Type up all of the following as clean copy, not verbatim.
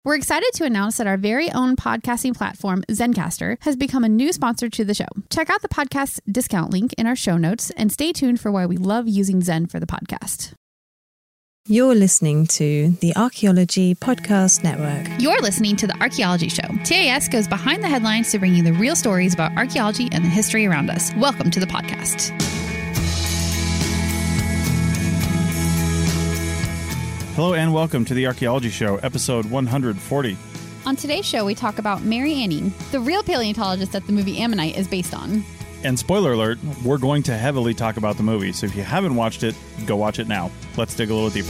We're excited to announce that our very own podcasting platform, Zencastr, has become a new sponsor to the show. Check out the podcast discount link in our show notes and stay tuned for why we love using Zen for the podcast. You're listening to the Archaeology Podcast Network. You're listening to The Archaeology Show. TAS goes behind the headlines to bring you the real stories about archaeology and the history around us. Welcome to the podcast. Hello and welcome to the Archaeology Show, episode 140. On today's show, we talk about Mary Anning, the real paleontologist that the movie Ammonite is based on. And spoiler alert, we're going to heavily talk about the movie, so if you haven't watched it, go watch it now. Let's dig a little deeper.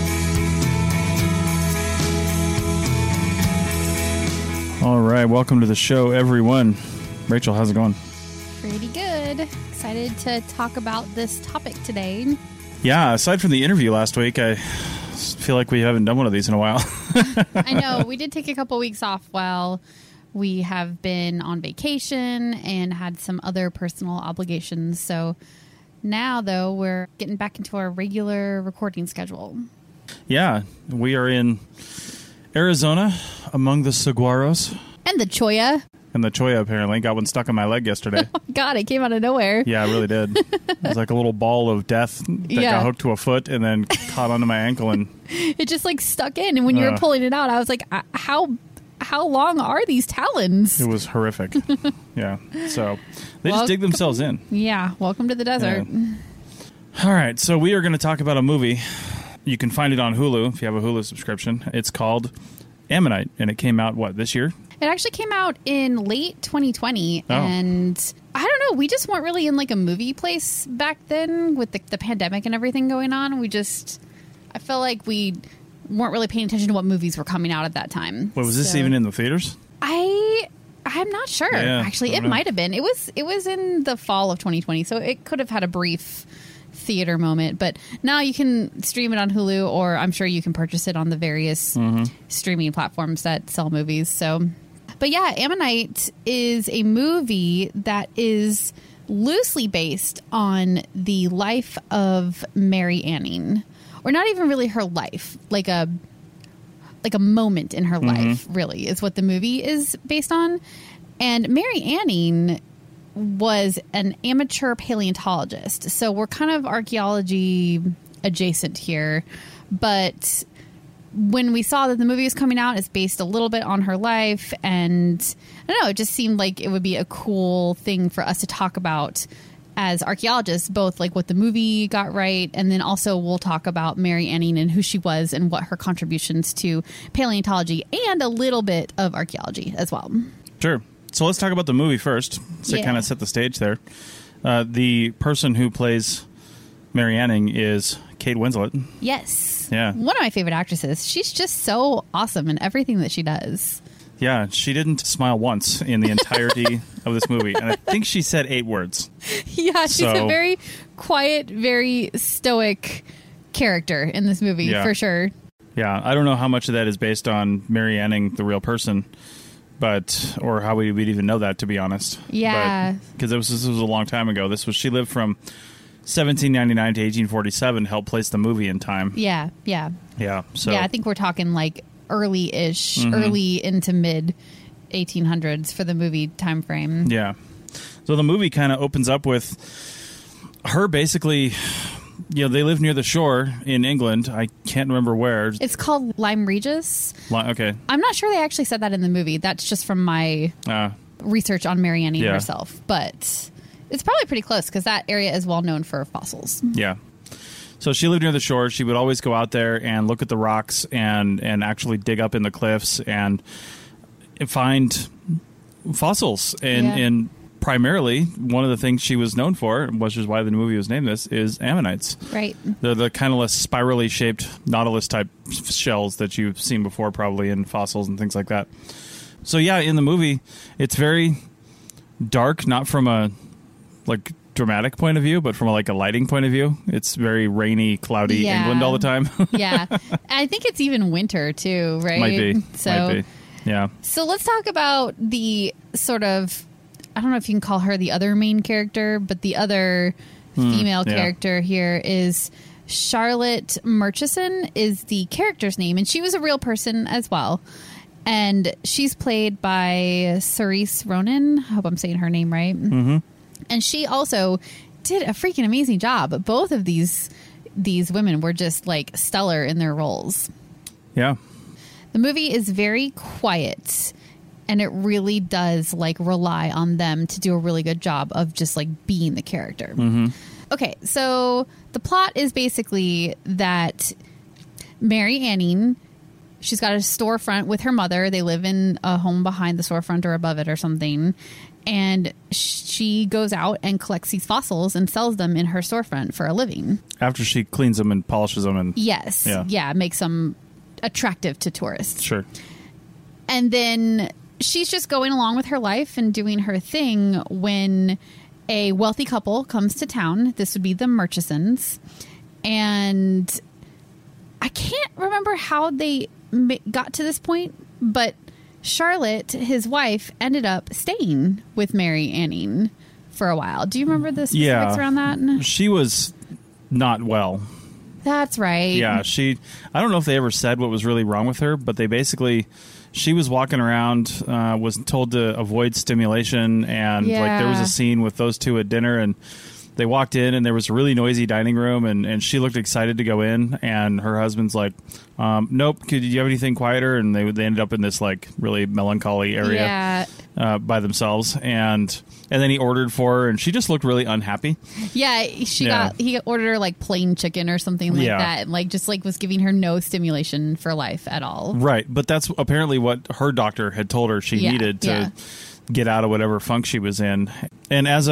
All right, welcome to the show, everyone. Rachel, how's it going? Pretty good. Excited to talk about this topic today. Yeah, aside from the interview last week, I feel like we haven't done one of these in a while. I know. We did take a couple weeks off while we have been on vacation and had some other personal obligations. So now, though, we're getting back into our regular recording schedule. Yeah, we are in Arizona among the saguaros. And the cholla. And the cholla, apparently. Got one stuck on my leg yesterday. Oh, God, it came out of nowhere. Yeah, it really did. It was like a little ball of death that got hooked to a foot and then caught onto my ankle. And it just, like, stuck in. And when you were pulling it out, I was like, how long are these talons? It was horrific. Yeah. So they just dig themselves in. Yeah. Welcome to the desert. Yeah. All right. So we are going to talk about a movie. You can find it on Hulu if you have a Hulu subscription. It's called Ammonite. And it came out, this year? It actually came out in late 2020, and I don't know, we just weren't really in like a movie place back then with the pandemic and everything going on. I felt like we weren't really paying attention to what movies were coming out at that time. Was this even in the theaters? I'm not sure, actually. It might have been. It was in the fall of 2020, so it could have had a brief theater moment, but now you can stream it on Hulu, or I'm sure you can purchase it on the various streaming platforms that sell movies. But yeah, Ammonite is a movie that is loosely based on the life of Mary Anning, or not even really her life, like a moment in her life, really, is what the movie is based on. And Mary Anning was an amateur paleontologist, so we're kind of archaeology adjacent here, but when we saw that the movie was coming out, it's based a little bit on her life, and I don't know, it just seemed like it would be a cool thing for us to talk about as archaeologists, both like what the movie got right, and then also we'll talk about Mary Anning and who she was and what her contributions to paleontology and a little bit of archaeology as well. Sure. So let's talk about the movie first, to kind of set the stage there. The person who plays Mary Anning is Kate Winslet. Yes. Yeah. One of my favorite actresses. She's just so awesome in everything that she does. Yeah, she didn't smile once in the entirety of this movie. And I think she said 8 words. Yeah, she's a very quiet, very stoic character in this movie, for sure. Yeah, I don't know how much of that is based on Mary Anning, the real person, or how we'd even know that, to be honest. Yeah. Because this was a long time ago. She lived from 1799 to 1847, helped place the movie in time. Yeah. So I think we're talking like early-ish, early into mid 1800s for the movie time frame. Yeah. So the movie kind of opens up with her basically. They live near the shore in England. I can't remember where. It's called Lyme Regis. Okay. I'm not sure they actually said that in the movie. That's just from my research on Mary Anning herself. But it's probably pretty close because that area is well known for fossils. Yeah. So she lived near the shore. She would always go out there and look at the rocks and actually dig up in the cliffs and find fossils. And primarily, one of the things she was known for, which is why the movie was named this, is ammonites. Right. They're the kind of spirally shaped Nautilus-type shells that you've seen before probably in fossils and things like that. So yeah, in the movie, it's very dark, not from a dramatic point of view, but from a lighting point of view. It's very rainy, cloudy England all the time. Yeah. I think it's even winter too, right? Might be. Yeah. So let's talk about the sort of, I don't know if you can call her the other main character, but the other female character here is Charlotte Murchison is the character's name, and she was a real person as well. And she's played by Cerise Ronan. I hope I'm saying her name right. Mm-hmm. And she also did a freaking amazing job. Both of these women were just like stellar in their roles. Yeah. The movie is very quiet, and it really does like rely on them to do a really good job of just like being the character. Mm-hmm. Okay, so the plot is basically that Mary Anning, she's got a storefront with her mother. They live in a home behind the storefront or above it or something. And she goes out and collects these fossils and sells them in her storefront for a living. After she cleans them and polishes them. And yes. Yeah, makes them attractive to tourists. Sure. And then she's just going along with her life and doing her thing when a wealthy couple comes to town. This would be the Murchisons. And I can't remember how they got to this point, but Charlotte, his wife, ended up staying with Mary Anning for a while. Do you remember the specifics around that? She was not well. That's right. Yeah, I don't know if they ever said what was really wrong with her, but they basically, she was walking around, was told to avoid stimulation, and like there was a scene with those two at dinner, and they walked in and there was a really noisy dining room, and she looked excited to go in, and her husband's like, nope, do you have anything quieter? And they ended up in this like really melancholy area by themselves, and then he ordered for her, and she just looked really unhappy. Yeah, he ordered her like plain chicken or something like that, and like just like was giving her no stimulation for life at all. Right, but that's apparently what her doctor had told her she needed to get out of whatever funk she was in. And as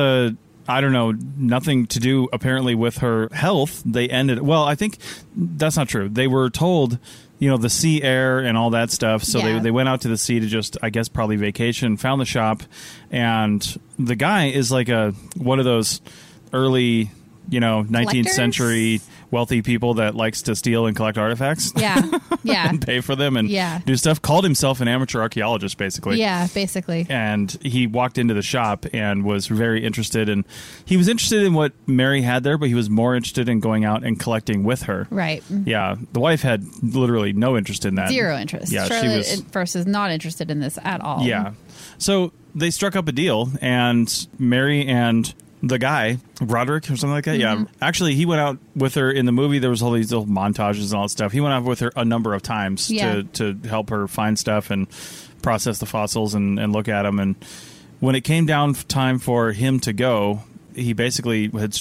I don't know, nothing to do apparently with her health, they ended... Well, I think that's not true. They were told, the sea air and all that stuff. So they went out to the sea to just, I guess, probably vacation, found the shop. And the guy is like one of those early, 19th century wealthy people that likes to steal and collect artifacts. Yeah. And pay for them and do stuff. Called himself an amateur archaeologist, basically. Yeah, basically. And he walked into the shop and was very interested. And he was interested in what Mary had there, but he was more interested in going out and collecting with her. Right. Yeah. The wife had literally no interest in that. Zero interest. Yeah, Charlotte at first is not interested in this at all. Yeah. So they struck up a deal, and Mary and the guy, Roderick or something like that. Mm-hmm. Yeah. Actually, he went out with her in the movie. There was all these little montages and all that stuff. He went out with her a number of times to help her find stuff and process the fossils and look at them. And when it came down time for him to go, he basically had,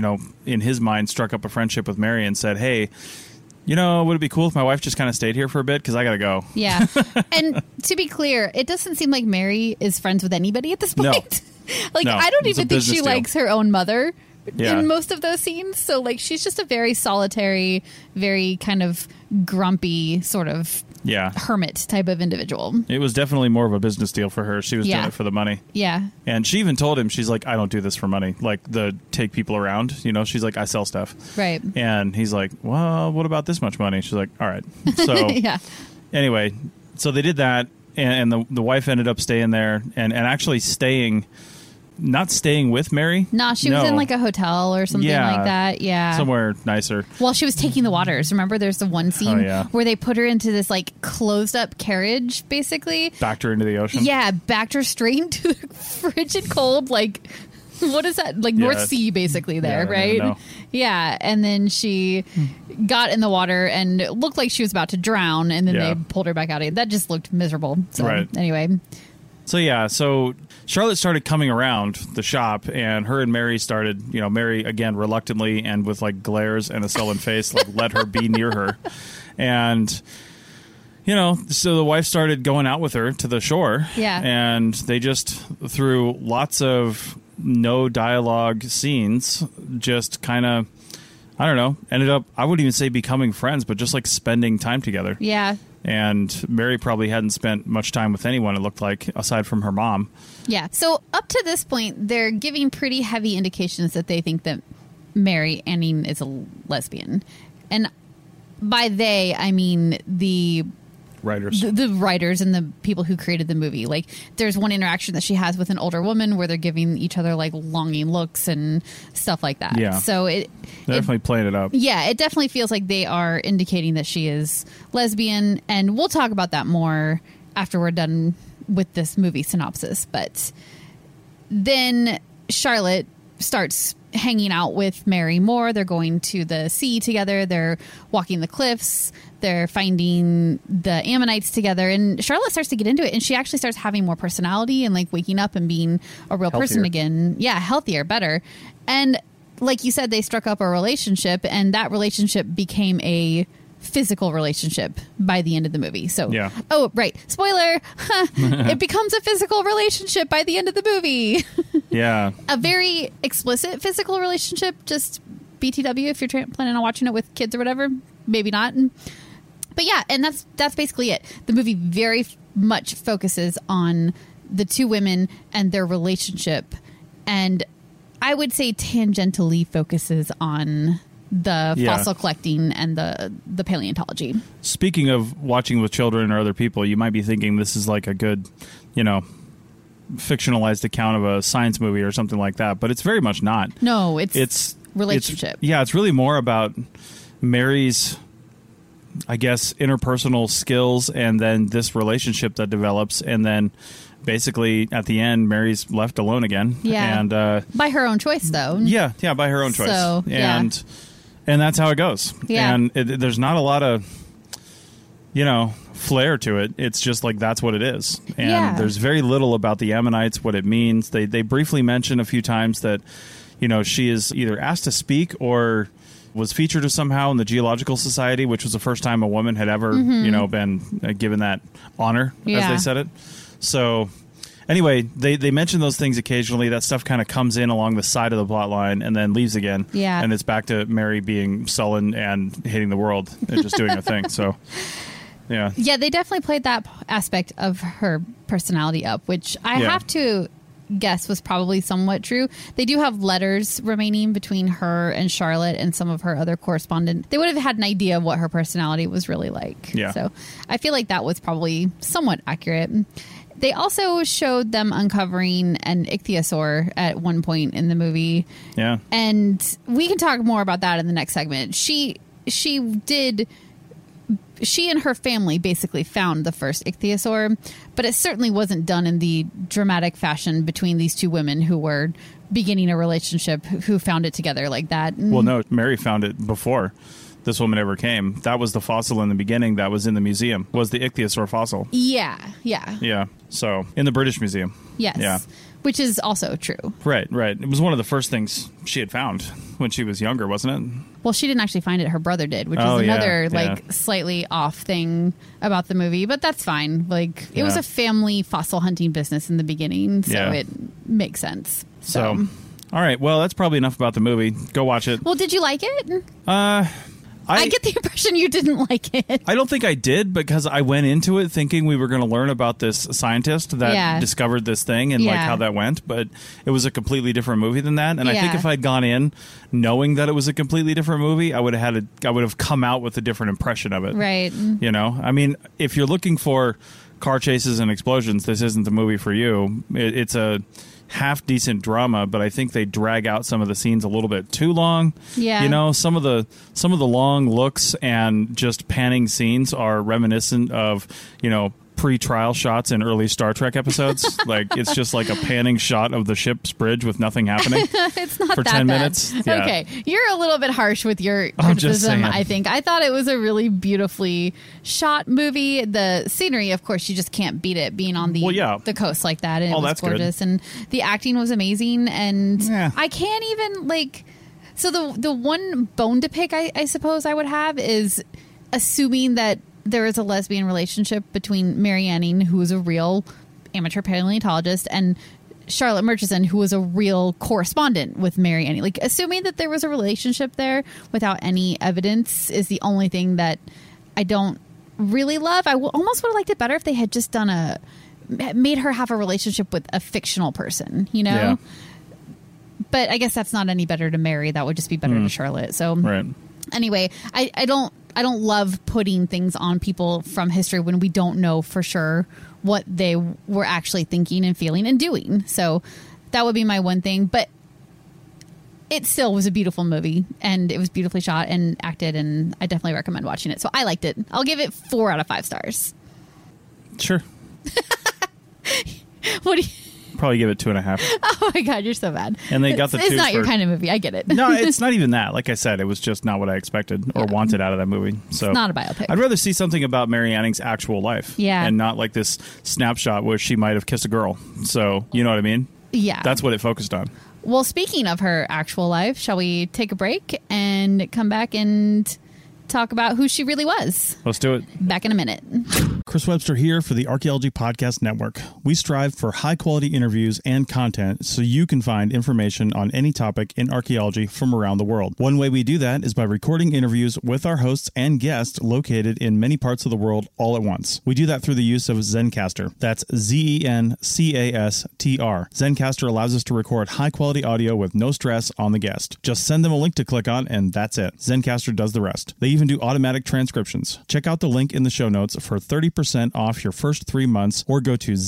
in his mind, struck up a friendship with Mary and said, hey, would it be cool if my wife just kind of stayed here for a bit? Because I got to go. Yeah. And to be clear, it doesn't seem like Mary is friends with anybody at this point. No. I don't even think she likes her own mother in most of those scenes. So, she's just a very solitary, very kind of grumpy sort of hermit type of individual. It was definitely more of a business deal for her. She was doing it for the money. Yeah. And she even told him, she's like, I don't do this for money. Like, take people around, she's like, I sell stuff. Right. And he's like, well, what about this much money? She's like, all right. So, anyway, so they did that. And the wife ended up staying there and actually not staying with Mary. No, she was in like a hotel or something like that. Yeah. Somewhere nicer. Well, she was taking the waters. Remember, there's the one scene where they put her into this like closed up carriage, basically. Backed her into the ocean. Yeah, backed her straight into the frigid cold, like, what is that? Like North Sea, basically, there, right? Yeah. And then she got in the water and it looked like she was about to drown, and then they pulled her back out again. That just looked miserable. So, anyway. So Charlotte started coming around the shop, and her and Mary started, Mary, again, reluctantly and with like glares and a sullen face, like let her be near her. And, so the wife started going out with her to the shore. Yeah. And they just, through lots of no dialogue scenes, just kind of, I don't know, ended up, I wouldn't even say becoming friends, but just like spending time together. Yeah. And Mary probably hadn't spent much time with anyone, it looked like, aside from her mom. Yeah. So up to this point, they're giving pretty heavy indications that they think that Mary Anning is a lesbian. And by they, I mean the writers. The writers and the people who created the movie. Like, there's one interaction that she has with an older woman where they're giving each other like longing looks and stuff like that. Yeah. So definitely playing it up. Yeah, it definitely feels like they are indicating that she is lesbian, and we'll talk about that more after we're done with this movie synopsis. But then Charlotte starts hanging out with Mary more. They're going to the sea together. They're walking the cliffs. They're finding the Ammonites together. And Charlotte starts to get into it. And she actually starts having more personality and like waking up and being a real person again. Yeah, healthier, better. And like you said, they struck up a relationship, and that relationship became a physical relationship by the end of the movie. So, oh, right. Spoiler. It becomes a physical relationship by the end of the movie. Yeah. A very explicit physical relationship. Just BTW if you're planning on watching it with kids or whatever. Maybe not. But yeah, and that's basically it. The movie very much focuses on the two women and their relationship. And I would say tangentially focuses on the fossil collecting and the paleontology. Speaking of watching with children or other people, you might be thinking this is like a good, fictionalized account of a science movie or something like that, but it's very much not. No, it's relationship. It's really more about Mary's, I guess, interpersonal skills and then this relationship that develops, and then basically at the end Mary's left alone again. Yeah. And by her own choice though. Yeah, by her own choice. So, and that's how it goes. Yeah. And there's not a lot of flair to it. It's just like that's what it is. And there's very little about the Ammonites, what it means. They briefly mention a few times that she is either asked to speak or was featured somehow in the Geological Society, which was the first time a woman had ever been given that honor, as they said it. So anyway, they mention those things occasionally. That stuff kind of comes in along the side of the plot line and then leaves again. Yeah. And it's back to Mary being sullen and hating the world and just doing her thing. So yeah. Yeah, they definitely played that aspect of her personality up, which I have to guess was probably somewhat true. They do have letters remaining between her and Charlotte and some of her other correspondents. They would have had an idea of what her personality was really like. Yeah. So I feel like that was probably somewhat accurate. They also showed them uncovering an ichthyosaur at one point in the movie. Yeah. And we can talk more about that in the next segment. She and her family basically found the first ichthyosaur, but it certainly wasn't done in the dramatic fashion between these two women who were beginning a relationship, who found it together like that. Well, no, Mary found it before this woman ever came. That was the fossil in the beginning that was in the museum, was the ichthyosaur fossil. Yeah. Yeah. So in the British Museum. Yes. Yeah. Which is also true. Right. It was one of the first things she had found when she was younger, wasn't it? Well, she didn't actually find it. Her brother did, which is another slightly off thing about the movie. But that's fine. It was a family fossil hunting business in the beginning, so it makes sense. So, all right. Well, that's probably enough about the movie. Go watch it. Well, did you like it? I get the impression you didn't like it. I don't think I did, because I went into it thinking we were going to learn about this scientist that discovered this thing and how that went, but it was a completely different movie than that. And I think if I'd gone in knowing that it was a completely different movie, I would have come out with a different impression of it. Right. I mean, if you're looking for car chases and explosions, this isn't the movie for you. It's a half decent drama, but I think they drag out some of the scenes a little bit too long. Yeah. Some of the long looks and just panning scenes are reminiscent of, pre-trial shots in early Star Trek episodes. It's just like a panning shot of the ship's bridge with nothing happening. It's not for that 10 bad. Minutes. Yeah. Okay, you're a little bit harsh with your criticism. I think I thought it was a really beautifully shot movie. The scenery, of course, you just can't beat it, being on the coast like that, and it was gorgeous. Good. And the acting was amazing. And I can't even So the one bone to pick, I suppose I would have, is assuming that there is a lesbian relationship between Mary Anning, who is a real amateur paleontologist, and Charlotte Murchison, who was a real correspondent with Mary Anning. Assuming that there was a relationship there without any evidence is the only thing that I don't really love. I almost would have liked it better if they had just made her have a relationship with a fictional person, Yeah. But I guess that's not any better to Mary. That would just be better to Charlotte. So anyway, I don't love putting things on people from history when we don't know for sure what they were actually thinking and feeling and doing. So that would be my one thing. But it still was a beautiful movie, and it was beautifully shot and acted, and I definitely recommend watching it. So I liked it. I'll give it 4 out of 5 stars. Sure. What do you... Probably give it 2.5. Oh my God, you're so bad. And they got the It's not your kind of movie. I get it. No, it's not even that. Like I said, it was just not what I expected or wanted out of that movie. So it's not a biopic. I'd rather see something about Mary Anning's actual life. Yeah. And not like this snapshot where she might have kissed a girl. So, you know what I mean? Yeah. That's what it focused on. Well, speaking of her actual life, shall we take a break and come back and talk about who she really was? Let's do it. Back in a minute. Chris Webster here for the Archaeology Podcast Network. We strive for high-quality interviews and content so you can find information on any topic in archaeology from around the world. One way we do that is by recording interviews with our hosts and guests located in many parts of the world all at once. We do that through the use of Zencastr. That's Zencastr. Zencastr allows us to record high-quality audio with no stress on the guest. Just send them a link to click on, and that's it. Zencastr does the rest. They even do automatic transcriptions. Check out the link in the show notes for 30% off your first 3 months, or go to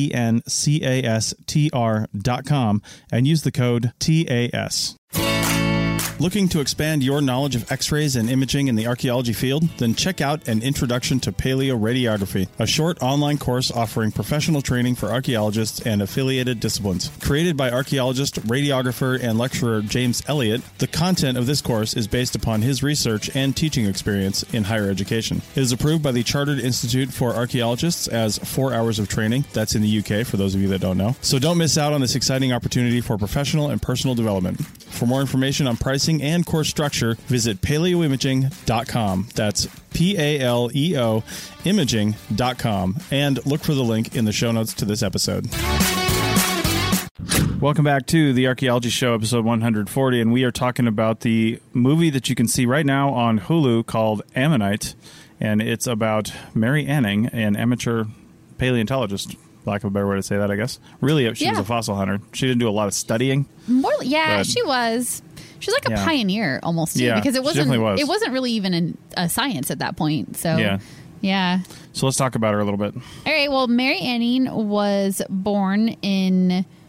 zencastr.com and use the code TAS. Looking to expand your knowledge of X-rays and imaging in the archaeology field? Then check out An Introduction to Paleoradiography, a short online course offering professional training for archaeologists and affiliated disciplines. Created by archaeologist, radiographer, and lecturer James Elliott, the content of this course is based upon his research and teaching experience in higher education. It is approved by the Chartered Institute for Archaeologists as 4 hours of training. That's in the UK, for those of you that don't know. So don't miss out on this exciting opportunity for professional and personal development. For more information on pricing and course structure, visit paleoimaging.com. That's PALEO imaging.com, and look for the link in the show notes to this episode. Welcome back to the Archaeology Show, episode 140, and we are talking about the movie that you can see right now on Hulu called Ammonite, and it's about Mary Anning, an amateur paleontologist. Lack of a better way to say that, I guess. Really, she was a fossil hunter. She didn't do a lot of studying. She was. She's like a pioneer almost too, because it wasn't. It wasn't really even a science at that point. So yeah. So let's talk about her a little bit. All right. Well, Mary Anning was born in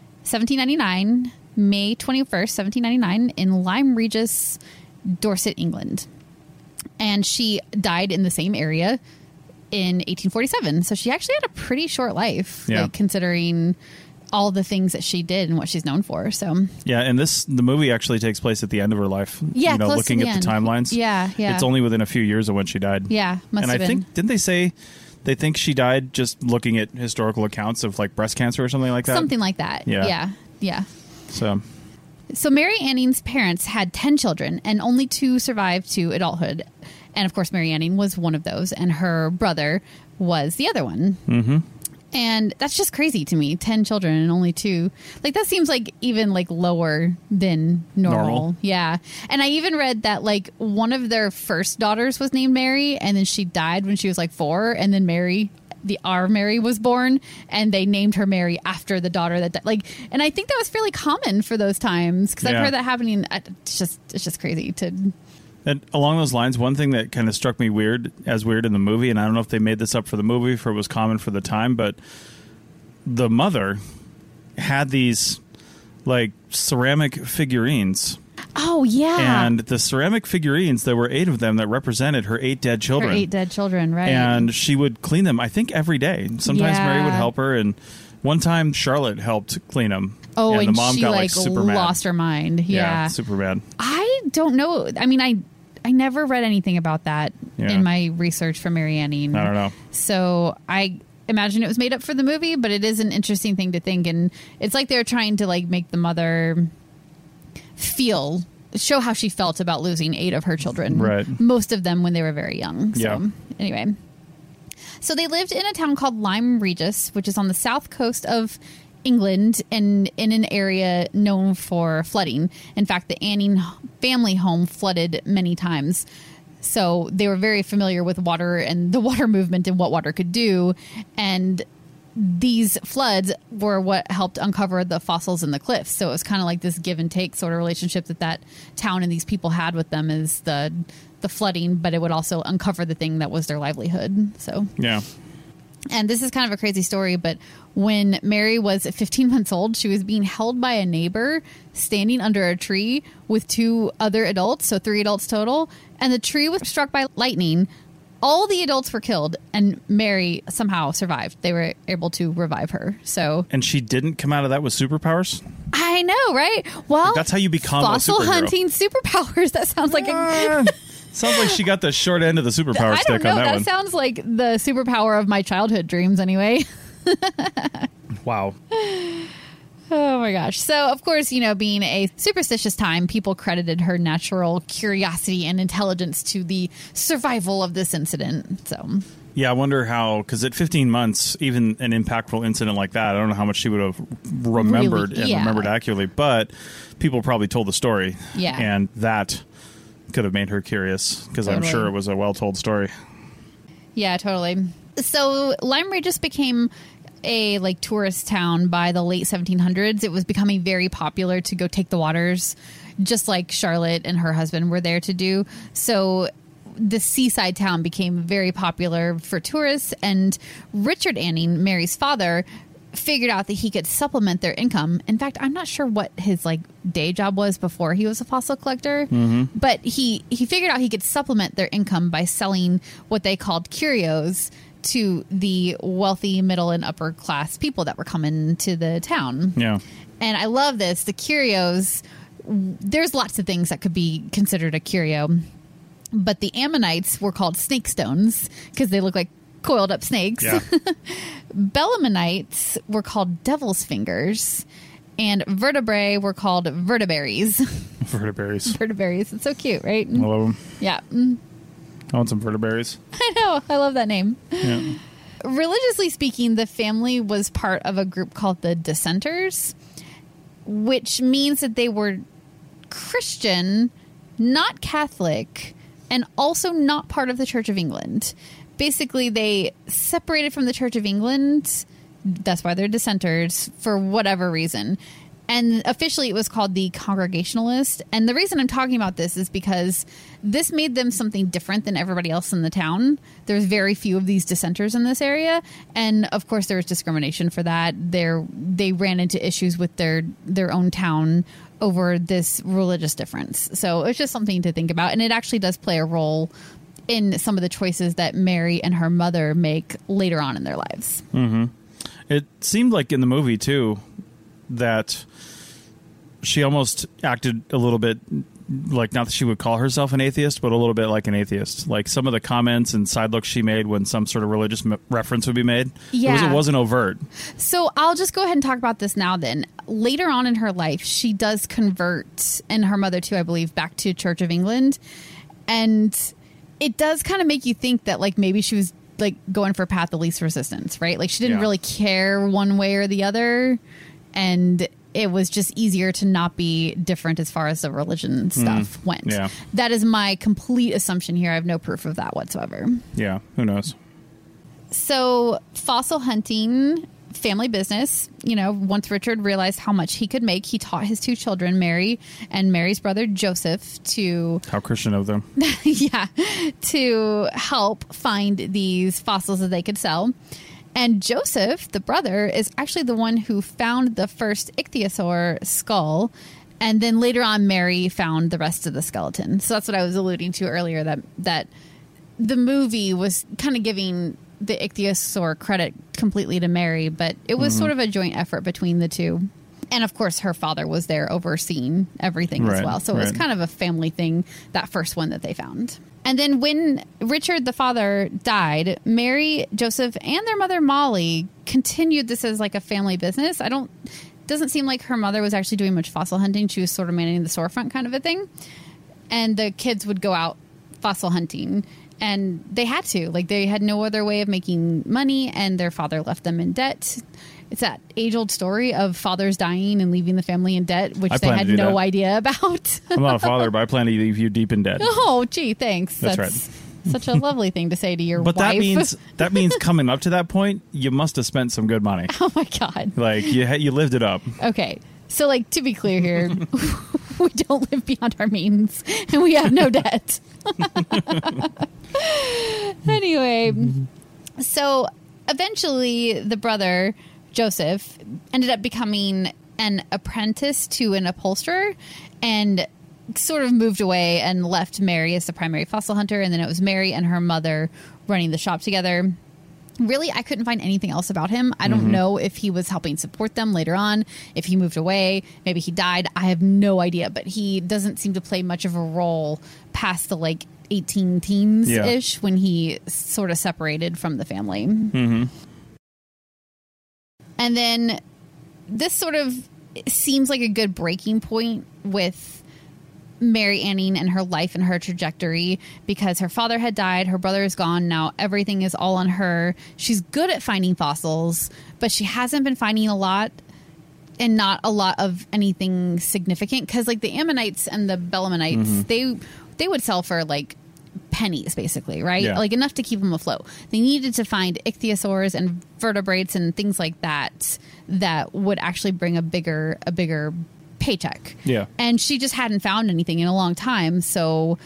1799, May 21st, 1799, in Lyme Regis, Dorset, England, and she died in the same area in 1847. So she actually had a pretty short life, like, considering all the things that she did and what she's known for. So and the movie actually takes place at the end of her life. Yeah, close looking to the at end. The timelines. Yeah. It's only within a few years of when she died. Yeah, must have been. And I think, didn't they say they think she died just looking at historical accounts of like breast cancer or something like that? Something like that. Yeah. So Mary Anning's parents had 10 children, and only 2 survived to adulthood. And of course, Mary Anning was one of those, and her brother was the other one. Mm-hmm. And that's just crazy to me. 10 children and only 2. Like, that seems like even like lower than normal. Yeah. And I even read that like one of their first daughters was named Mary, and then she died when she was like 4, and then Mary was born, and they named her Mary after the daughter that died. Like, and I think that was fairly common for those times, because I've heard that happening. It's just crazy to. And along those lines, one thing that kind of struck me weird in the movie, and I don't know if they made this up for the movie, if it was common for the time, but the mother had these like ceramic figurines. Oh, yeah. And the ceramic figurines, there were 8 of them that represented her 8 dead children. Her 8 dead children, right. And she would clean them, I think, every day. Sometimes Mary would help her, and one time Charlotte helped clean them. Oh, and the mom she got like super mad. Lost her mind. Yeah, super mad. I don't know. I mean, I never read anything about that in my research for Mary Anning. I don't know. So I imagine it was made up for the movie, but it is an interesting thing to think. And it's like they're trying to like make the mother show how she felt about losing 8 of her children. Right. Most of them when they were very young. So anyway. So they lived in a town called Lyme Regis, which is on the south coast of England and in an area known for flooding. In fact, the Anning family home flooded many times. So they were very familiar with water and the water movement and what water could do. And these floods were what helped uncover the fossils in the cliffs. So it was kind of like this give and take sort of relationship that town and these people had with them, is the flooding, but it would also uncover the thing that was their livelihood. So yeah. And this is kind of a crazy story, but when Mary was 15 months old, she was being held by a neighbor standing under a tree with 2 other adults, so 3 adults total, and the tree was struck by lightning all the adults were killed, and Mary somehow survived. They were able to revive her. So, and she didn't come out of that with superpowers? I know, right? Well, that's how you become fossil a superhero. Hunting superpowers. That sounds like sounds like she got the short end of the superpower stick on that one. That sounds like the superpower of my childhood dreams anyway. Wow. Oh my gosh. So, of course, being a superstitious time, people credited her natural curiosity and intelligence to the survival of this incident. So, yeah, I wonder how, because at 15 months, even an impactful incident like that, I don't know how much she would have remembered remembered accurately, but people probably told the story. Yeah. And that could have made her curious, because I'm sure it was a well-told story. Yeah, totally. So, Lyme Regis became a tourist town by the late 1700s. It was becoming very popular to go take the waters, just like Charlotte and her husband were there to do. So the seaside town became very popular for tourists, and Richard Anning, Mary's father, figured out that he could supplement their income. In fact, I'm not sure what his day job was before he was a fossil collector, but he figured out he could supplement their income by selling what they called curios to the wealthy middle and upper class people that were coming to the town. Yeah. And I love this. The curios, there's lots of things that could be considered a curio, but the ammonites were called snake stones because they look like coiled up snakes. Yeah. Belemnites were called devil's fingers, and vertebrae were called vertebraries. Vertebraries. It's so cute, right? I love them. Yeah. I want some vertebraries. I know. I love that name. Yeah. Religiously speaking, the family was part of a group called the Dissenters, which means that they were Christian, not Catholic, and also not part of the Church of England. Basically, they separated from the Church of England. That's why they're Dissenters, for whatever reason. And officially, it was called the Congregationalist. And the reason I'm talking about this is because this made them something different than everybody else in the town. There's very few of these dissenters in this area. And, of course, there was discrimination for that. They ran into issues with their own town over this religious difference. So it's just something to think about. And it actually does play a role in some of the choices that Mary and her mother make later on in their lives. Mm-hmm. It seemed like in the movie, too, that she almost acted a little bit like, not that she would call herself an atheist, but a little bit like an atheist. Like some of the comments and side looks she made when some sort of religious reference would be made. Yeah. It wasn't overt. So I'll just go ahead and talk about this now then. Later on in her life, she does convert, and her mother too, I believe, back to Church of England. And it does kind of make you think that maybe she was going for a path of least resistance, right? She didn't really care one way or the other. And it was just easier to not be different as far as the religion stuff went. Yeah. That is my complete assumption here. I have no proof of that whatsoever. Yeah, who knows? So fossil hunting, family business. Once Richard realized how much he could make, he taught his two children, Mary and Mary's brother Joseph, to... How Christian of them. Yeah, to help find these fossils that they could sell. And Joseph, the brother, is actually the one who found the first ichthyosaur skull. And then later on, Mary found the rest of the skeleton. So that's what I was alluding to earlier, that the movie was kind of giving the ichthyosaur credit completely to Mary, but it was sort of a joint effort between the two. And of course, her father was there overseeing everything as well. So it was kind of a family thing, that first one that they found. And then when Richard, the father, died, Mary, Joseph, and their mother, Molly, continued this as a family business. Doesn't seem like her mother was actually doing much fossil hunting. She was sort of managing the storefront kind of a thing. And the kids would go out fossil hunting. And they had to. They had no other way of making money, and their father left them in debt. It's that age-old story of fathers dying and leaving the family in debt, which they had no idea about. I'm not a father, but I plan to leave you deep in debt. Oh, gee, thanks. That's right. Such a lovely thing to say to your wife. But that means coming up to that point, you must have spent some good money. Oh, my God. You lived it up. Okay. So, to be clear here, we don't live beyond our means, and we have no debt. Anyway, so eventually the brother, Joseph, ended up becoming an apprentice to an upholsterer and sort of moved away and left Mary as the primary fossil hunter. And then it was Mary and her mother, running the shop together. Really, I couldn't find anything else about him. I don't know if he was helping support them later on, if he moved away, maybe he died. I have no idea, but he doesn't seem to play much of a role past the 18 teens-ish when he sort of separated from the family. And then this sort of seems like a good breaking point with Mary Anning and her life and her trajectory, because her father had died, her brother is gone, now everything is all on her. She's good at finding fossils, but she hasn't been finding a lot, and not a lot of anything significant, because the Ammonites and the Belemnites, they would sell for pennies, basically, right? Enough to keep them afloat. They needed to find ichthyosaurs and vertebrates and things like that would actually bring a bigger paycheck. And she just hadn't found anything in a long time, so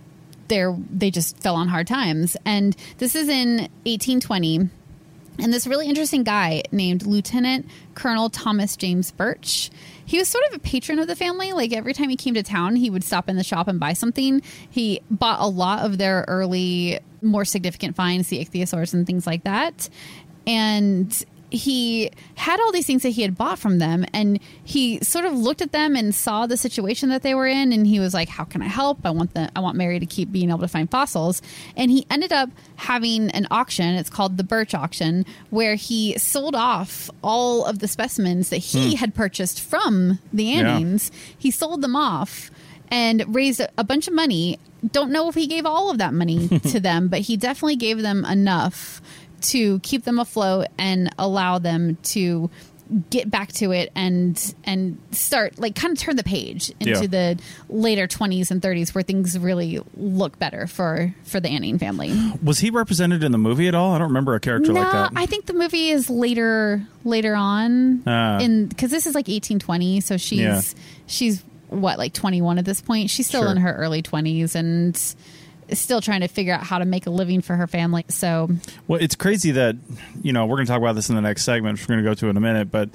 they just fell on hard times. And this is in 1820, and this really interesting guy named Lieutenant Colonel Thomas James Birch, he was sort of a patron of the family. Every time he came to town, he would stop in the shop and buy something. He bought a lot of their early, more significant finds, the ichthyosaurs and things like that. And he had all these things that he had bought from them, and he sort of looked at them and saw the situation that they were in, and he was like, how can I help? I want Mary to keep being able to find fossils. And he ended up having an auction. It's called the Birch auction, where he sold off all of the specimens that he had purchased from the Annings. He sold them off and raised a bunch of money. Don't know if he gave all of that money to them, but he definitely gave them enough to keep them afloat and allow them to get back to it and start kind of turn the page into the later 20s and 30s, where things really look better for the Anning family. Was he represented in the movie at all? I don't remember a character like that. I think the movie is later on, because this is 1820, so she's what, 21 at this point. She's still in her early 20s and still trying to figure out how to make a living for her family. So, well, it's crazy that, we're going to talk about this in the next segment, which we're going to go to in a minute, but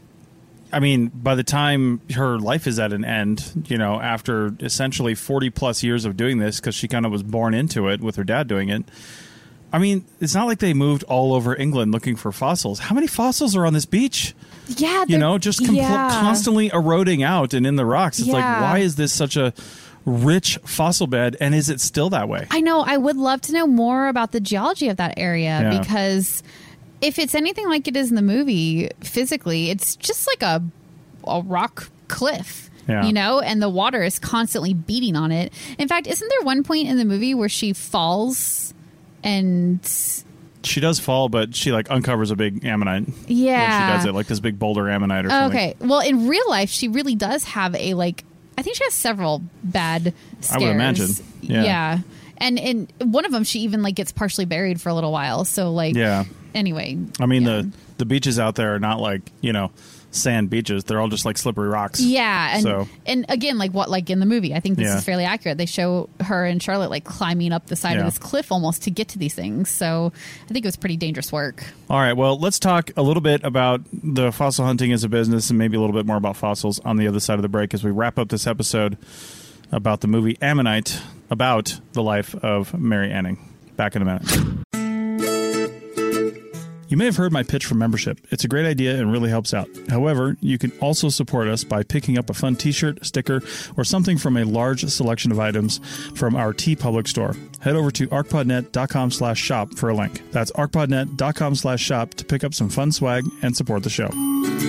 I mean, by the time her life is at an end, after essentially 40 plus years of doing this, because she kind of was born into it with her dad doing it, I mean, it's not like they moved all over England looking for fossils. How many fossils are on this beach? Yeah. Just constantly eroding out and in the rocks. It's why is this such a rich fossil bed, and is it still that way? I know. I would love to know more about the geology of that area, because if it's anything like it is in the movie, physically, it's just like a rock cliff, and the water is constantly beating on it. In fact, isn't there one point in the movie where she falls and... She does fall, but she uncovers a big ammonite. Yeah. When she does it, this big boulder ammonite or something. Okay. Well, in real life, she really does have I think she has several bad scares. I would imagine. Yeah. And in one of them, she even gets partially buried for a little while. So anyway. I mean, the beaches out there are not sand beaches. They're all just slippery rocks. Yeah. And again, in the movie, I think this is fairly accurate. They show her and Charlotte climbing up the side of this cliff almost to get to these things. So I think it was pretty dangerous work. All right. Well, let's talk a little bit about the fossil hunting as a business, and maybe a little bit more about fossils on the other side of the break as we wrap up this episode about the movie Ammonite, about the life of Mary Anning. Back in a minute. You may have heard my pitch for membership. It's a great idea and really helps out. However, you can also support us by picking up a fun t-shirt, sticker, or something from a large selection of items from our TeePublic store. Head over to arcpodnet.com/shop for a link. That's arcpodnet.com/shop to pick up some fun swag and support the show.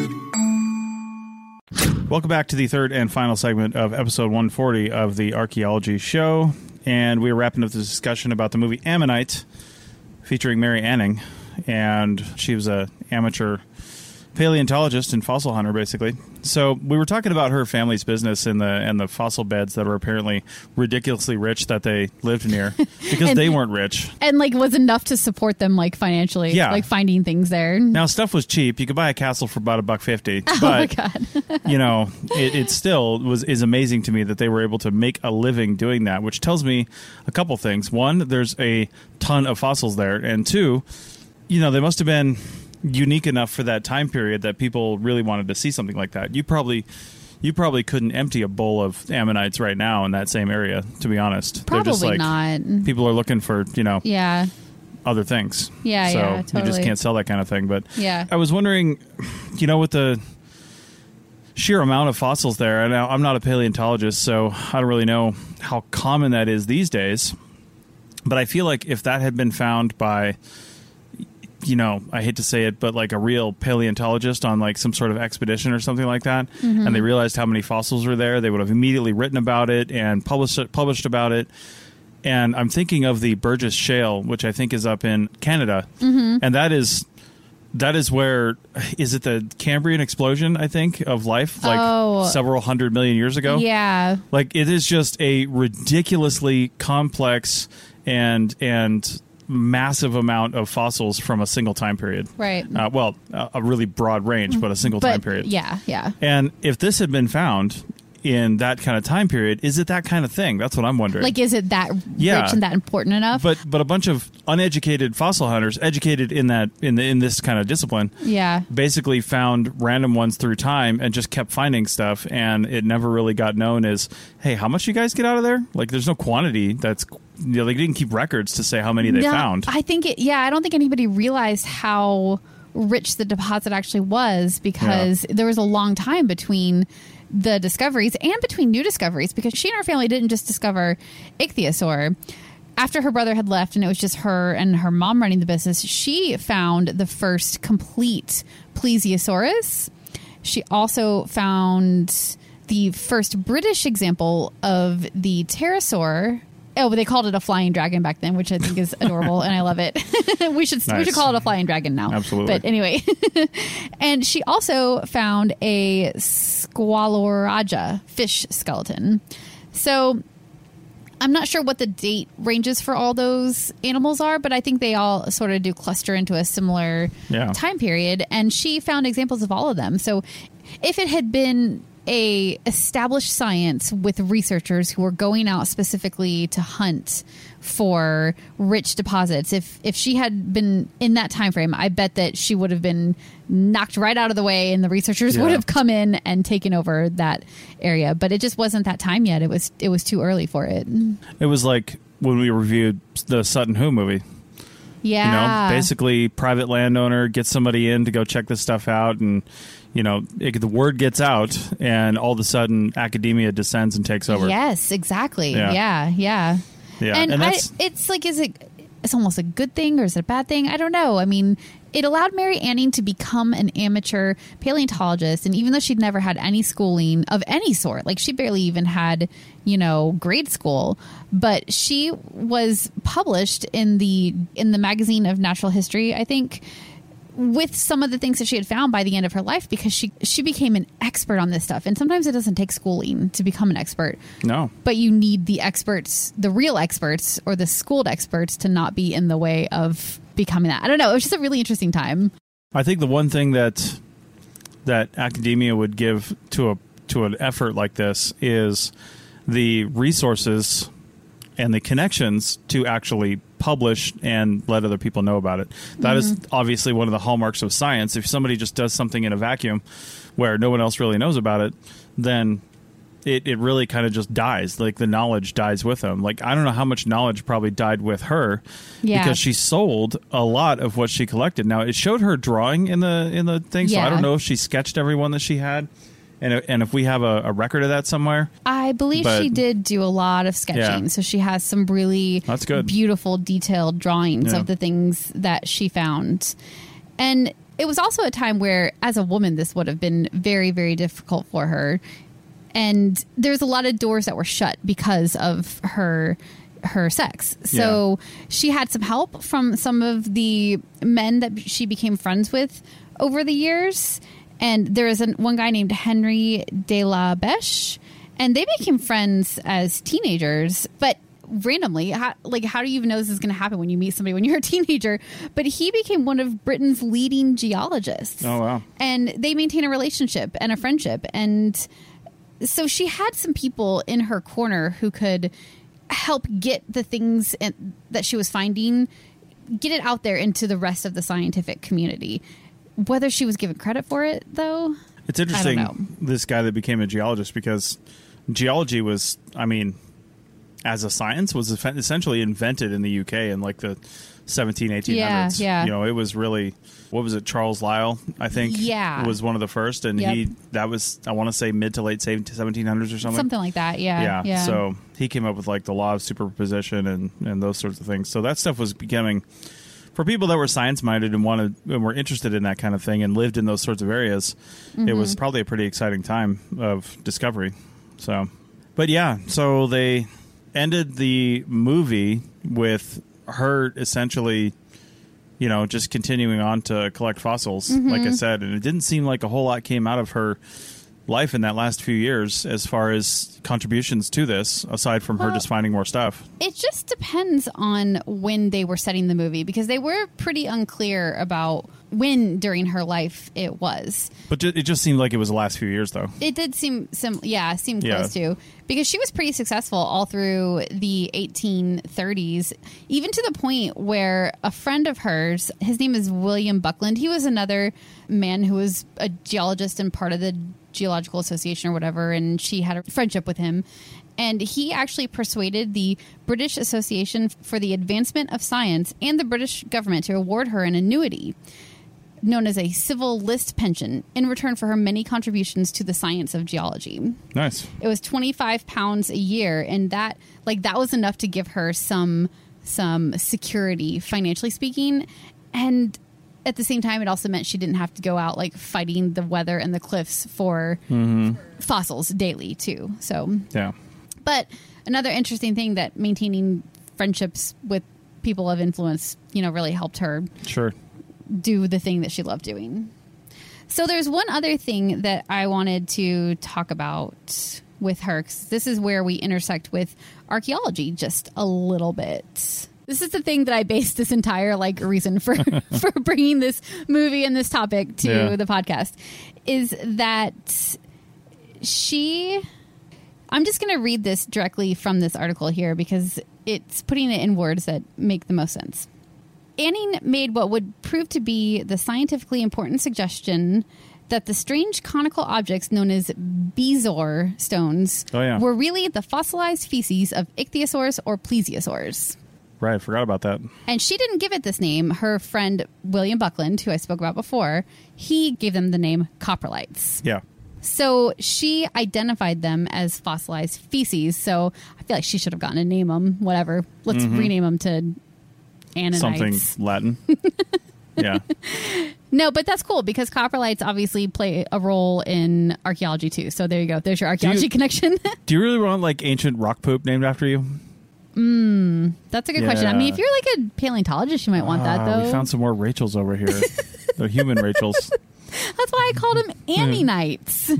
Welcome back to the third and final segment of episode 140 of the Archaeology Show. And we're wrapping up the discussion about the movie Ammonite, featuring Mary Anning. And she was an amateur paleontologist and fossil hunter, basically. So we were talking about her family's business and the fossil beds that were apparently ridiculously rich that they lived near because they weren't rich. And was enough to support them financially. Yeah. Finding things there. Now, stuff was cheap. You could buy a castle for about $1.50. Oh, but, my God. it still is amazing to me that they were able to make a living doing that, which tells me a couple things. One, there's a ton of fossils there. And two, they must have been unique enough for that time period that people really wanted to see something like that. You probably couldn't empty a bowl of ammonites right now in that same area, to be honest. Probably They're just not. People are looking for, Yeah. other things. Yeah, so yeah, totally. you just can't sell that kind of thing. But yeah. I was wondering, with the sheer amount of fossils there, and I'm not a paleontologist, so I don't really know how common that is these days. But I feel like if that had been found by, I hate to say it, but like a real paleontologist on like some sort of expedition or something like that, and they realized how many fossils were there, they would have immediately written about it and published about it. And I'm thinking of the Burgess Shale, which I think is up in Canada, and that is where, is it the Cambrian explosion, I think, of life, like several 100 million years ago? Yeah. Like, it is just a ridiculously complex and massive amount of fossils from a single time period. Right. A really broad range, but a single time period. Yeah, yeah. And if this had been found in that kind of time period, is it that kind of thing? That's what I'm wondering. Like, is it that rich and that important enough? But a bunch of uneducated fossil hunters, educated in this kind of discipline, basically found random ones through time and just kept finding stuff, and it never really got known as, hey, how much you guys get out of there? Like, there's no quantity that's, they didn't keep records to say how many they found. I think I don't think anybody realized how rich the deposit actually was, because there was a long time between the discoveries and between new discoveries, because she and her family didn't just discover ichthyosaur. After her brother had left and it was just her and her mom running the business, she found the first complete plesiosaurus. She also found the first British example of the pterosaur. Oh, but they called it a flying dragon back then, which I think is adorable, and I love it. we should call it a flying dragon now. Absolutely. But anyway, and she also found a Squaloraja fish skeleton. So I'm not sure what the date ranges for all those animals are, but I think they all sort of do cluster into a similar time period. And she found examples of all of them. So if it had been a established science with researchers who were going out specifically to hunt for rich deposits, if she had been in that time frame, I bet that she would have been knocked right out of the way and the researchers would have come in and taken over that area. But it just wasn't that time yet. It was too early for it. It was like when we reviewed the Sutton Hoo movie. Yeah. Basically private landowner gets somebody in to go check this stuff out, and the word gets out, and all of a sudden academia descends and takes over. Yes, exactly. Yeah. And it's like, it's almost a good thing, or is it a bad thing? I don't know. I mean, it allowed Mary Anning to become an amateur paleontologist, and even though she'd never had any schooling of any sort, like she barely even had, grade school, but she was published in the magazine of Natural History, I think, with some of the things that she had found by the end of her life, because she became an expert on this stuff. And sometimes it doesn't take schooling to become an expert. No. But you need the experts, the real experts, or the schooled experts, to not be in the way of becoming that. I don't know. It was just a really interesting time. I think the one thing that academia would give to an effort like this is the resources and the connections to actually publish and let other people know about it. That is obviously one of the hallmarks of science. If somebody just does something in a vacuum where no one else really knows about it, then it really kind of just dies. Like, the knowledge dies with them. Like, I don't know how much knowledge probably died with her, because she sold a lot of what she collected. Now, it showed her drawing in the thing, so I don't know if she sketched everyone that she had. And if we have a record of that somewhere. I believe she did do a lot of sketching. So she has some really beautiful, detailed drawings of the things that she found. And it was also a time where, as a woman, this would have been very, very difficult for her. And there's a lot of doors that were shut because of her sex. So she had some help from some of the men that she became friends with over the years. And there is one guy named Henry de la Beche, and they became friends as teenagers. But randomly, how do you even know this is going to happen when you meet somebody when you're a teenager? But he became one of Britain's leading geologists. Oh, wow. And they maintain a relationship and a friendship. And so she had some people in her corner who could help get the things that she was finding, get it out there into the rest of the scientific community. Whether she was given credit for it, though, it's interesting, this guy that became a geologist, because geology was, as a science, was essentially invented in the UK in like the 17, 1800s. Yeah. It was really, what was it? Charles Lyell, I think, was one of the first. And that was, I want to say mid to late 1700s or something. Something like that. Yeah. So he came up with like the law of superposition and those sorts of things. So that stuff was becoming, for people that were science minded and were interested in that kind of thing and lived in those sorts of areas, it was probably a pretty exciting time of discovery. So, but yeah, so they ended the movie with her essentially, just continuing on to collect fossils, like I said, and it didn't seem like a whole lot came out of her life in that last few years as far as contributions to this, aside from her just finding more stuff. It just depends on when they were setting the movie, because they were pretty unclear about when during her life it was. But it just seemed like it was the last few years, though. It did seem close to, because she was pretty successful all through the 1830s, even to the point where a friend of hers, his name is William Buckland, he was another man who was a geologist and part of the Geological Association or whatever, and she had a friendship with him. And he actually persuaded the British Association for the Advancement of Science and the British government to award her an annuity known as a civil list pension in return for her many contributions to the science of geology. Nice. It was £25 a year, and that was enough to give her some security, financially speaking. And at the same time, it also meant she didn't have to go out like fighting the weather and the cliffs for fossils daily too. So yeah. But another interesting thing, that maintaining friendships with people of influence, really helped her do the thing that she loved doing. So there's one other thing that I wanted to talk about with her, 'cause this is where we intersect with archaeology just a little bit. This is the thing that I based this entire reason for for bringing this movie and this topic to the podcast, is that I'm just going to read this directly from this article here because it's putting it in words that make the most sense. Anning made what would prove to be the scientifically important suggestion that the strange conical objects known as bezoar stones were really the fossilized feces of ichthyosaurs or plesiosaurs. Right, I forgot about that. And she didn't give it this name. Her friend William Buckland, who I spoke about before, he gave them the name coprolites. Yeah. So she identified them as fossilized feces. So I feel like she should have gotten to name them. Whatever. Let's rename them to Annanites. Something Latin. Yeah. No, but that's cool because coprolites obviously play a role in archaeology too. So there you go. There's your archaeology connection. Do you really want ancient rock poop named after you? That's a good question. I mean, if you're a paleontologist, you might want that, though. We found some more Rachels over here. They're human Rachels. That's why I called them Annanites.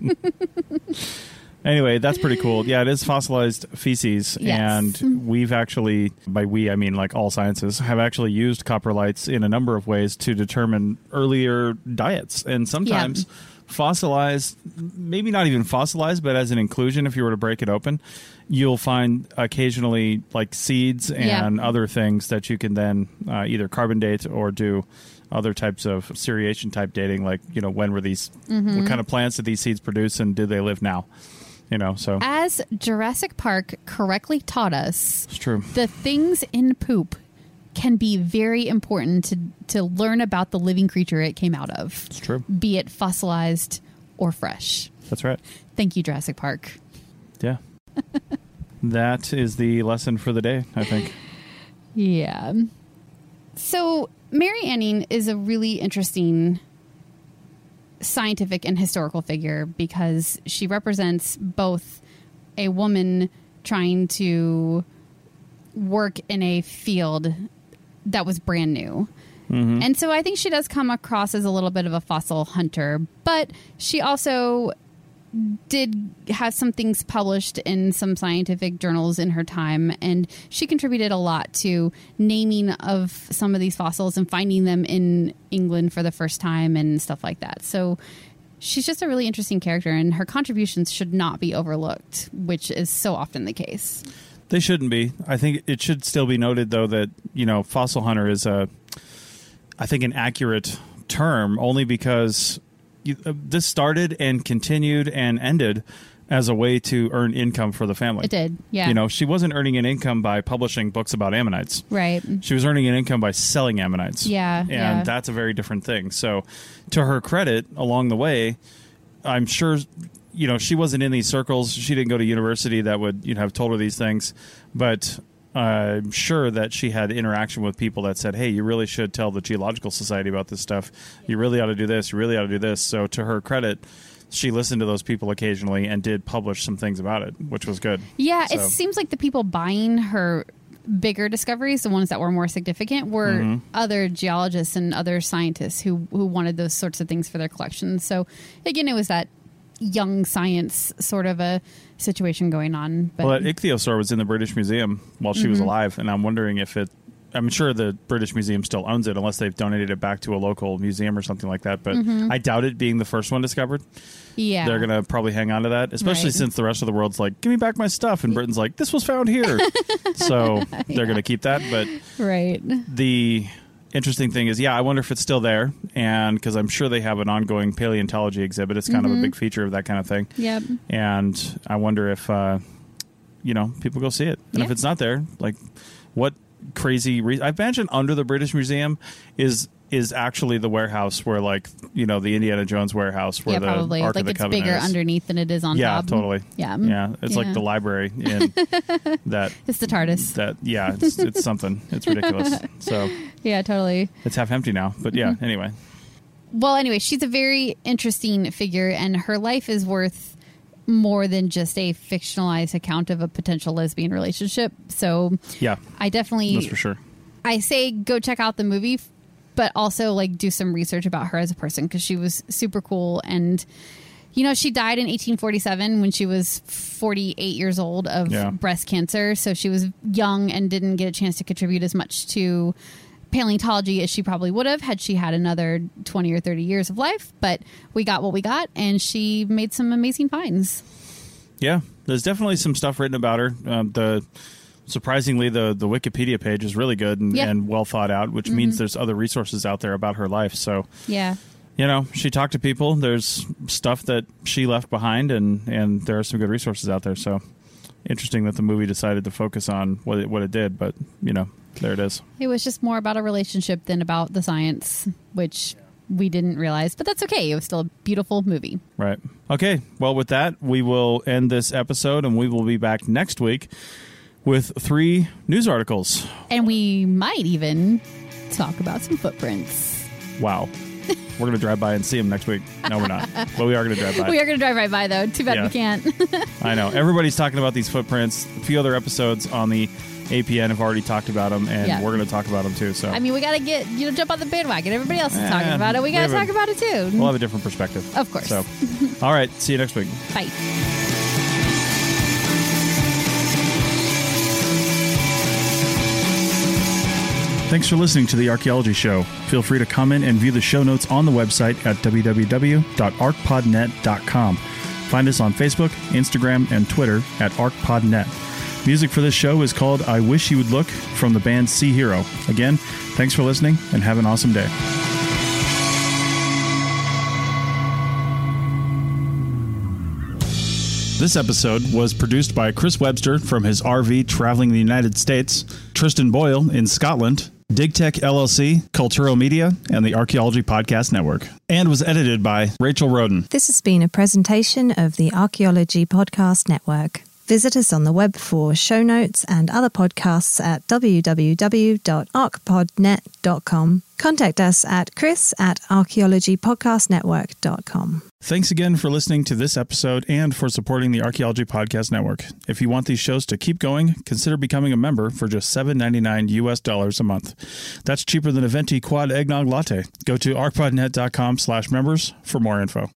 Anyway, that's pretty cool. Yeah, it is fossilized feces. Yes. And we've actually, by we, I mean all sciences, have actually used coprolites in a number of ways to determine earlier diets. And sometimes fossilized, maybe not even fossilized, but as an inclusion, if you were to break it open, you'll find occasionally seeds and other things that you can then either carbon date or do other types of seriation type dating, when were these, what kind of plants did these seeds produce and do they live now? So as Jurassic Park correctly taught us, it's true. The things in poop can be very important to learn about the living creature it came out of. It's true. Be it fossilized or fresh. That's right. Thank you, Jurassic Park. Yeah. That is the lesson for the day, I think. Yeah. So Mary Anning is a really interesting scientific and historical figure because she represents both a woman trying to work in a field that was brand new. And so I think she does come across as a little bit of a fossil hunter, but she also did have some things published in some scientific journals in her time, and she contributed a lot to naming of some of these fossils and finding them in England for the first time and stuff like that. So she's just a really interesting character, and her contributions should not be overlooked, which is so often the case. They shouldn't be. I think it should still be noted, though, that, fossil hunter is an accurate term only because this started and continued and ended as a way to earn income for the family. It did, yeah. You know, she wasn't earning an income by publishing books about Ammonites. Right. She was earning an income by selling Ammonites. Yeah. And that's a very different thing. So to her credit, along the way, I'm sure, you know, she wasn't in these circles. She didn't go to university that would, you know, have told her these things. But I'm sure that she had interaction with people that said, hey, you really should tell the Geological Society about this stuff. You really ought to do this. You really ought to do this. So to her credit, she listened to those people occasionally and did publish some things about it, which was good. Yeah, so. It seems like the people buying her bigger discoveries, the ones that were more significant, were other geologists and other scientists who wanted those sorts of things for their collections. So, again, it was that young science sort of a situation going on. But well, that ichthyosaur was in the British Museum while she was alive, and I'm wondering if I'm sure the British Museum still owns it unless they've donated it back to a local museum or something like that. But I doubt it being the first one discovered. Yeah. They're going to probably hang on to that, especially since the rest of the world's like, give me back my stuff. And Britain's like, this was found here. So they're going to keep that. But the interesting thing is, I wonder if it's still there. And because I'm sure they have an ongoing paleontology exhibit. It's kind of a big feature of that kind of thing. Yep. And I wonder if, people go see it. And if it's not there, like what crazy reason. I imagine under the British Museum is actually the warehouse where, like, you know, the Indiana Jones warehouse where the probably. Ark like of the it's Covenant bigger is. Underneath than it is on top. Yeah, totally. Yeah. It's like the library in that. It's the TARDIS. It's something. It's ridiculous. So yeah, totally. It's half empty now, but anyway. Well, anyway, she's a very interesting figure, and her life is worth more than just a fictionalized account of a potential lesbian relationship. So I definitely, that's for sure. I say go check out the movie, but also like do some research about her as a person, because she was super cool. And you know, she died in 1847 when she was 48 years old of breast cancer. So she was young and didn't get a chance to contribute as much to paleontology as she probably would have had she had another 20 or 30 years of life. But we got what we got, and she made some amazing finds. Yeah, there's definitely some stuff written about her. Surprisingly, the Wikipedia page is really good and well thought out, which means there's other resources out there about her life. So you know, she talked to people. There's stuff that she left behind, and there are some good resources out there. So interesting that the movie decided to focus on what it did, but you know, there it is. It was just more about a relationship than about the science, which we didn't realize, but that's okay. It was still a beautiful movie. Right. Okay. Well, with that, we will end this episode, and we will be back next week with 3 news articles. And we might even talk about some footprints. Wow. We're going to drive by and see them next week. No, we're not. But we are going to drive by. We are going to drive right by, though. Too bad we can't. I know. Everybody's talking about these footprints. A few other episodes on the APN have already talked about them, and we're going to talk about them, too. So I mean, we got to jump on the bandwagon. Everybody else is talking about it. We got to talk about it, too. We'll have a different perspective. Of course. So, all right. See you next week. Bye. Thanks for listening to The Archaeology Show. Feel free to comment and view the show notes on the website at www.arcpodnet.com. Find us on Facebook, Instagram, and Twitter at ArcPodNet. Music for this show is called I Wish You Would Look from the band Sea Hero. Again, thanks for listening, and have an awesome day. This episode was produced by Chris Webster from his RV traveling the United States, Tristan Boyle in Scotland, DigTech LLC, Cultural Media, and the Archaeology Podcast Network, and was edited by Rachel Roden. This has been a presentation of the Archaeology Podcast Network. Visit us on the web for show notes and other podcasts at www.arcpodnet.com. Contact us at chris@archaeologypodcastnetwork.com. Thanks again for listening to this episode and for supporting the Archaeology Podcast Network. If you want these shows to keep going, consider becoming a member for just $7.99 US a month. That's cheaper than a venti quad eggnog latte. Go to arcpodnet.com/members for more info.